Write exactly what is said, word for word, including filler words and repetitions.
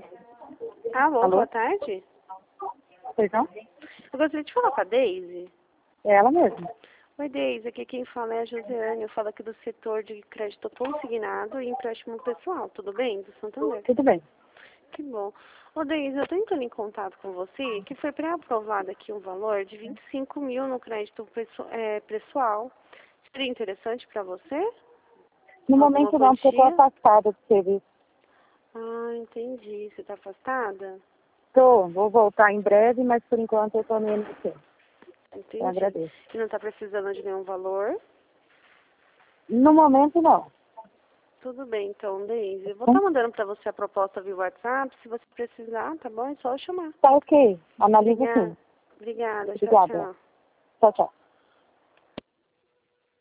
Alô, Alô? boa tarde. Perdão? Eu gostaria de falar com a Deise. É ela mesma. Oi, Deise. Aqui quem fala é a Josiane. Eu falo aqui do setor de crédito consignado e empréstimo pessoal. Tudo bem? Do Santander. Tudo bem. Que bom. Ô, Deise, eu estou entrando em contato com você, que foi pré-aprovado aqui um valor de vinte e cinco mil no crédito pesso- é, pessoal. Seria interessante para você? No Alguma momento não, porque eu estou quantia? afastada do serviço. Ah, entendi. Você está afastada? Tô, vou voltar em breve, mas por enquanto eu estou no I N S S. Eu Entendi. agradeço. E não está precisando de nenhum valor? No momento não. Tudo bem, então, Deise. Eu vou estar mandando para você a proposta via WhatsApp. Se você precisar, tá bom? É só eu chamar. Tá ok. Analisa Obrigada. sim. Obrigada. Tchau, Obrigada. tchau. Tchau, tchau.